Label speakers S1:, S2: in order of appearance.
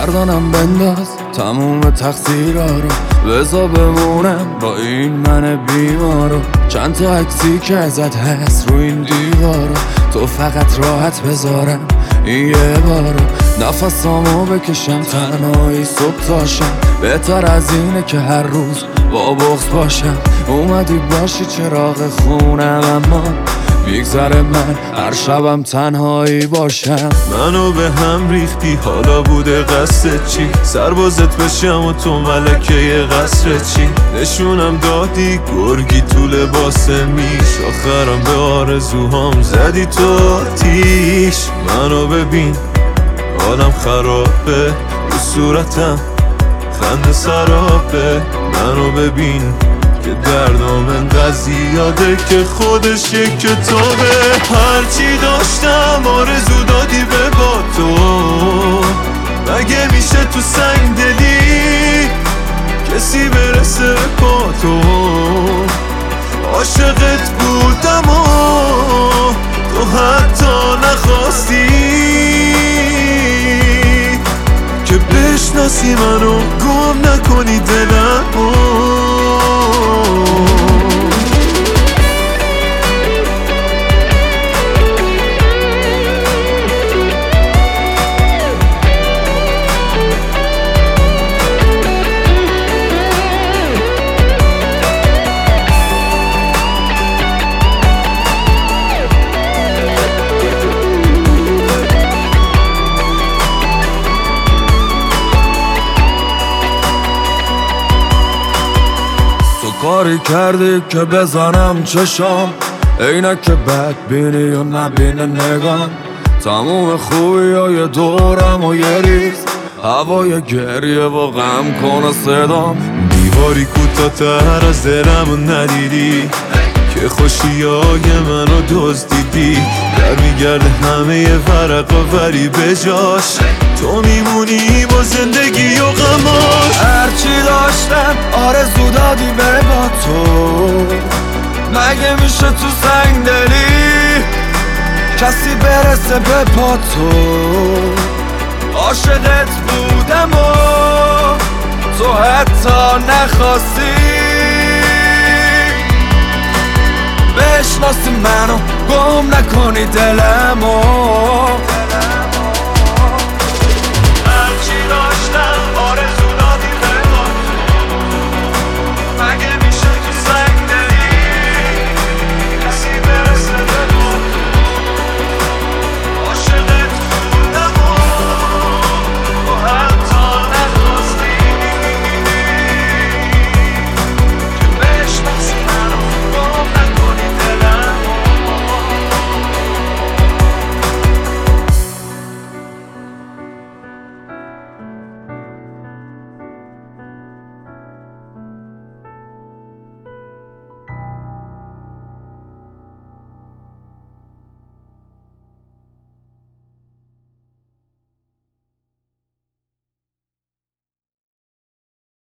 S1: گردنم بنداز تموم تقصیرها رو، بذار بمونم با این من بیمارو. چند تا عکسی که ازت هست رو این دیوارو، تو فقط راحت بذارم این یه بارو. نفسامو بکشم تنهایی صبح تاشم، بهتر از اینه که هر روز با بغض باشم. اومدی باشی چراغ خونم، اما میگذره من هر شبم تنهایی باشم.
S2: منو به هم ریختی، حالا بوده قصد چی؟ سربازت بشم و تو ملکه قصر چی؟ نشونم دادی گرگی تو لباس میش، آخرم به آرزوهام زدی تو آتیش. منو ببین حالم خرابه، رو صورتم خنده سرابه. منو ببین که دردم انقدر زیاده که خودش یک کتابه. هرچی داشتم آرزو دادی به با تو، مگه میشه تو سنگ دلی کسی برسه پا تو؟ عاشقت بودم و تو حتی نخواستی که بشناسی منو، گم نکنی دلمو.
S1: کاری کردی که بزنم چشام، عینک بدبینی و نبینه نگام. تموم خوبی های دورم و یه ریز هوای گریه و غم کنه صدام.
S2: دیواری کوتاه‌تر از دلمو ندیدی که خوشیای منو دزدیدی. در میگرده همه ورقا ولی بجاش تو میمونی با زندگی و غماش.
S1: هرچی داشتم آرزو دادی به با تو، مگه میشه تو سنگ دلی کسی برسه به پا تو؟ عاشقت بودم و تو حتی نخواستی بشناسی منو، گم نکنی دلمو.